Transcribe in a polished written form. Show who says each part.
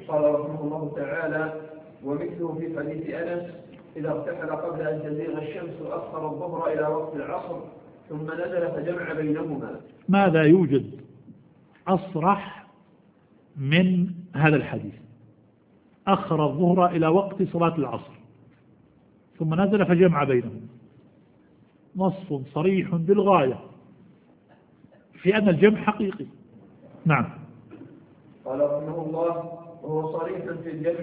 Speaker 1: قال رحمه الله تعالى: ومثله في حديث أنس: إذا ارتحل قبل أن تزيغ الشمس أخر الظهر إلى وقت العصر ثم نزل فجمع بينهما.
Speaker 2: ماذا يوجد أصرح من هذا الحديث؟ أخر الظهر إلى وقت صلاة العصر ثم نزل فجمع بينهما، نص صريح بالغاية في أن الجمع حقيقي. نعم.
Speaker 1: قال رحمه الله: وهو صريح في الجمع